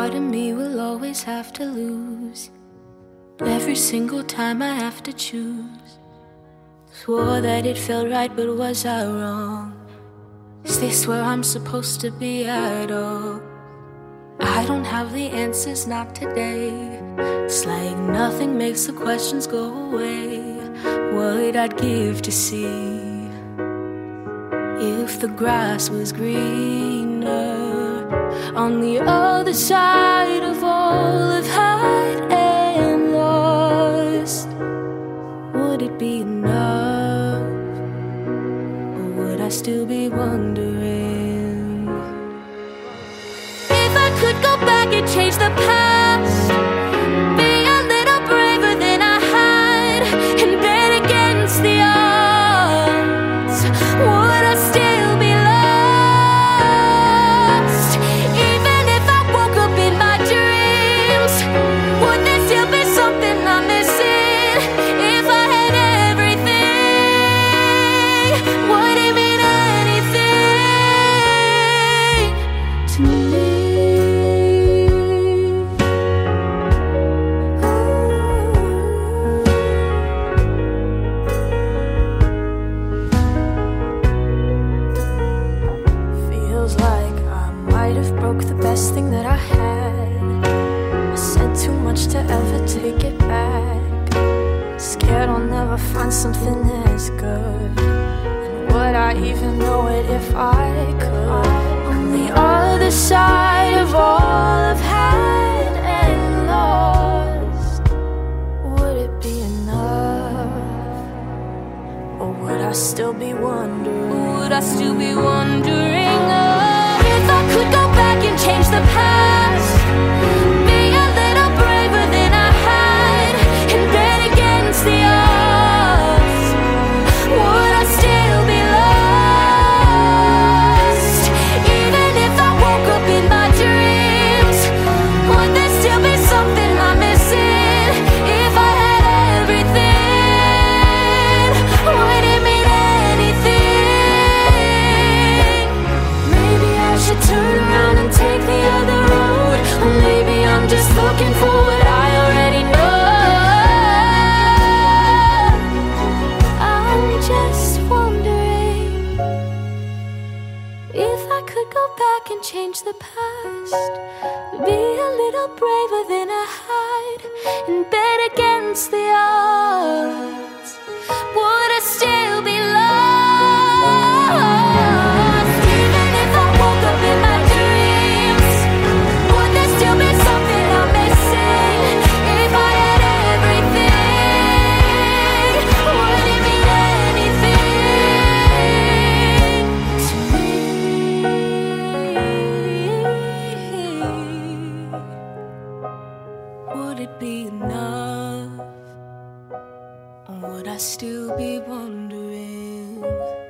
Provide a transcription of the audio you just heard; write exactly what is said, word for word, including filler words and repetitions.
part of me will always have to lose. Every single time I have to choose. Swore that it felt right, but was I wrong? Is this where I'm supposed to be at all? I don't have the answers, not today. It's like nothing makes the questions go away. What I'd give to see if the grass was greener on the other side of all I've had and lost. Would it be enough, or would I still be wondering if I could go back and change the past? Be a little braver than I had and bet against the odds. Would I still be lost? Even if I woke up in my dreams, would there still be something I'm missing? If I had everything, would it mean anything to me? Feels like I might have broke the best thing that I had. I said too much to ever take it back. Scared I'll never find something as good. And would I even know it if I could? On the other side of all I've had and lost, would it be enough? Or would I still be wondering? Would I still be wondering oh, if I could go back and change the past? Be a little braver than I had and bet against the odds. Would I still be lost? Even if I woke up in my dreams, would there still be something I'm missing? If I had everything, would it mean anything? Maybe I should turn around and take the other road. Or maybe I'm just looking for what I already know. I'm just wondering if I could go back and change the past. Be a little braver than I had and bet against the odds. Would I still be lost? Even if I woke up in my dreams, would there still be something I'm missing? If I had everything, would it mean anything to me? Would it be enough? Or would I still be wondering?